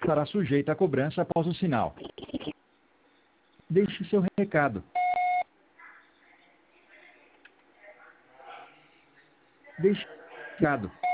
estará sujeita a cobrança após o sinal. Deixe seu recado. Deixe seu recado.